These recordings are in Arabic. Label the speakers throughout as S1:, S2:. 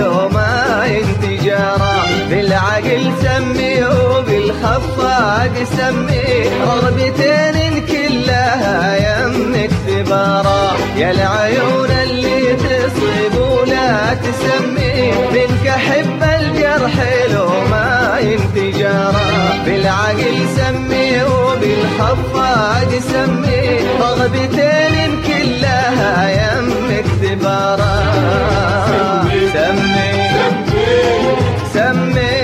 S1: وما ينتجارا. بالعقل سمي وبالخفاق سمي، رغبتين كلها يمك ثبارا. يا العيون اللي تصيب ولا تسمي، منك احب الجرح لو ما ينتجارا. بالعقل سمي وبالخفاق سمي، رغبتين كلها يمك ثبارا. سمي سمي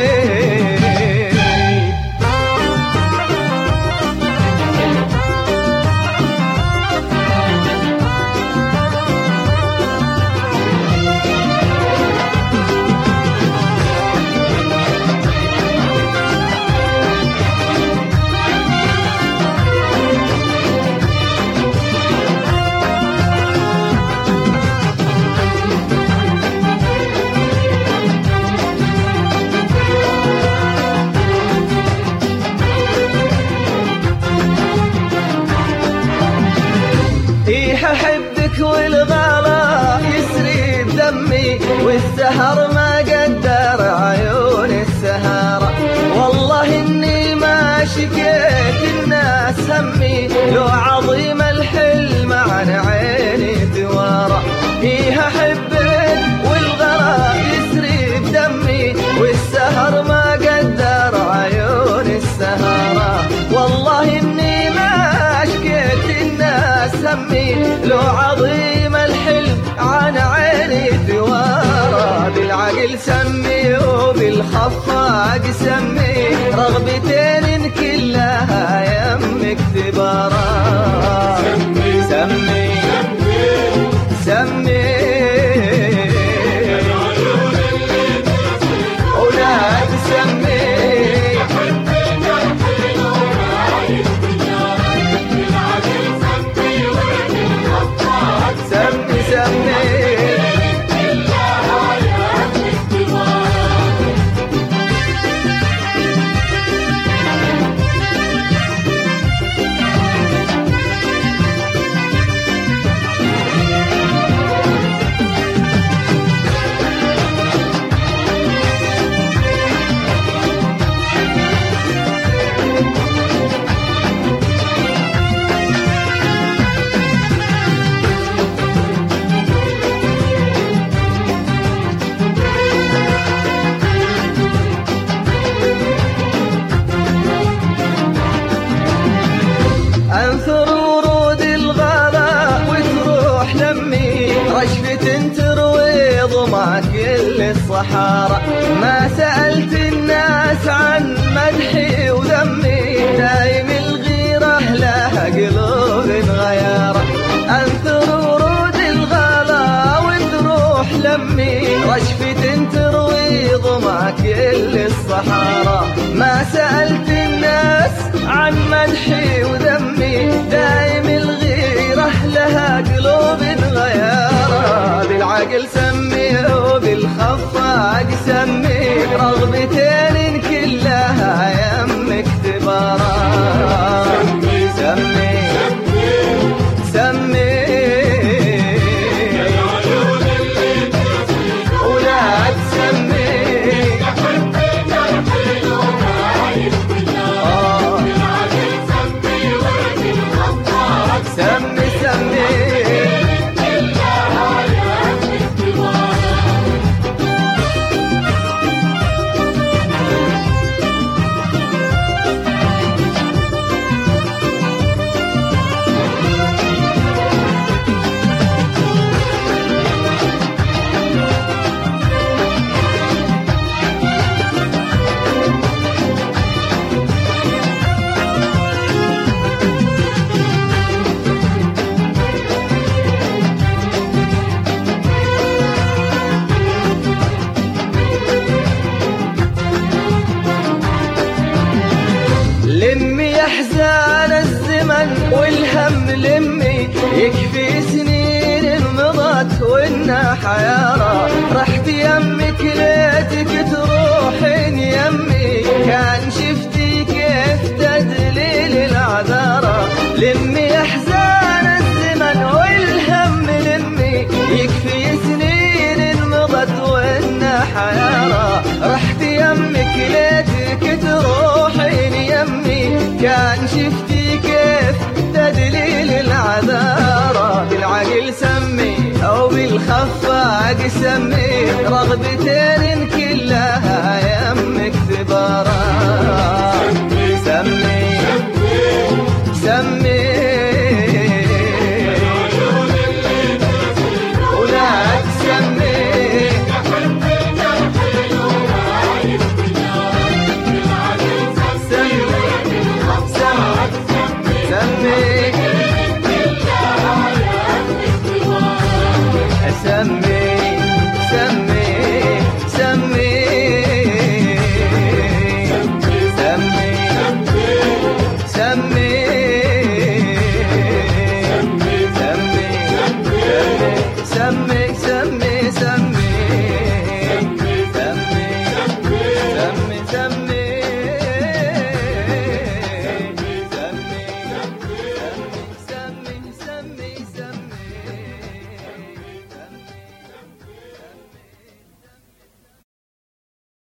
S1: أحبك والغلا يسري بدمي، والسهر ما قدر عيون السهارة. والله إني ما شكيت الناس همي، لو عظيم الحلم عن عيني توارى. أحبك والغلا يسري بدمي، والسهر ما قدر عيون السهارة. والله إني ما شكيت الناس همي، لو عظيم الحلم عن عيني ثوارا. بالعقل سمي وبالخفاق سمي، رغبتين كلها يمك ثبارا. سمي سمي سمي ولا تسمي. سمي سمي أنثر ورود الغلا وتروح لمي، رشفة تروي ظما كل الصحارى. ما سألت الناس عن مدحي وذمي، دايم الغيرة لها قلوب غيارة. أنثر ورود الغلا وتروح لمي، رشفة تروي ظما كل الصحارى. ما سألت الناس عن مدحي وذمي، دايم الغيرة لها قلوب غيارة. بالعقل سمي وبالخفاق سمي، رغبتين كلها يمك ثبارا. سمي سمي سمي ولا تسمي. سمي سمي كنا حيارى. رحت يمك ليتك تروحين يمي، كان شفتي كيف تدليل العذارى. بالعقل سمي أو بالخفاق سمي، رغبتين